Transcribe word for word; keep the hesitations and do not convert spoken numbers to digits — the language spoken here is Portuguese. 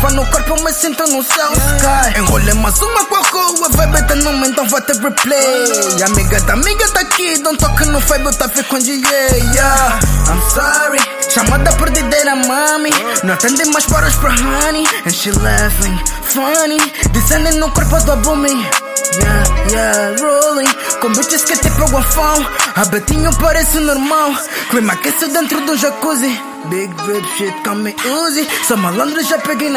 tua no corpo, eu me sinto no céu. Sky, enrolei mais uma com a rua, vibe tá numa, então vai ter replay. Amiga da amiga tá aqui, don't toque no vibe, tá ficando de yeah. I'm sorry, chamada por dideira mami, não atende mais para os pra honey. And she laughing, funny, dizendo no corpo do booming. Yeah, yeah, rolling com bitches que tipo guafão. A Betinho parece normal, clima aquece dentro do jacuzzi. Big rip shit, come Uzi. Sou malandro, já peguei na